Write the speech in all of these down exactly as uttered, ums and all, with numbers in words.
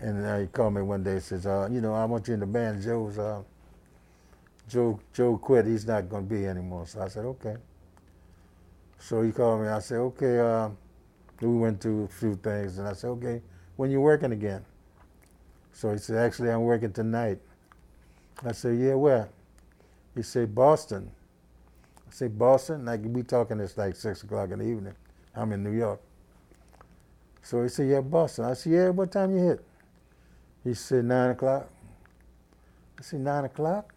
And uh, he called me one day and says, uh, you know, I want you in the band. Joe's, uh, Joe, Joe quit. He's not going to be anymore. So I said, okay. So he called me. I said, okay. Uh, we went through a few things, and I said, okay, when you working again? So he said, actually, I'm working tonight. I said, yeah, where? He said, Boston. I said, Boston? Like, we talking, it's like six o'clock in the evening. I'm in New York. So he said, yeah, Boston. I said, yeah, what time you hit? He said, nine o'clock. I said, nine o'clock?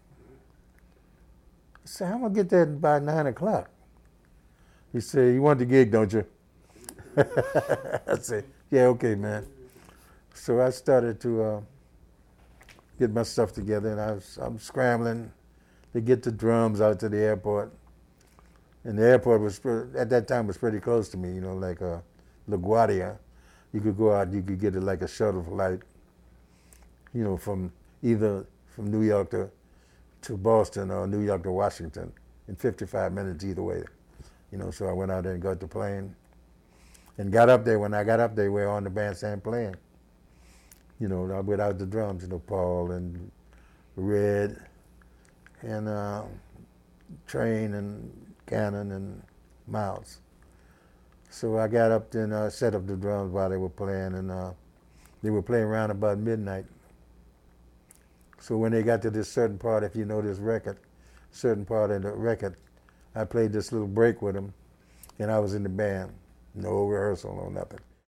I said, I'm going to get there by nine o'clock. He said, you want the gig, don't you? I said, yeah, okay, man. So I started to uh, get my stuff together, and I was, I'm scrambling to get the drums out to the airport. And the airport was, at that time, was pretty close to me, you know, like uh, LaGuardia. You could go out, you could get it like a shuttle flight, you know, from either from New York to, to Boston or New York to Washington in fifty-five minutes either way. You know, so I went out there and got the plane and got up there. When I got up there, we were on the bandstand playing. You know, without the drums, you know, Paul and Red and uh, Train and Cannon and Miles. So I got up there and uh, set up the drums while they were playing, and uh, they were playing around about midnight. So when they got to this certain part, if you know this record, certain part of the record, I played this little break with them, and I was in the band. No rehearsal, no nothing.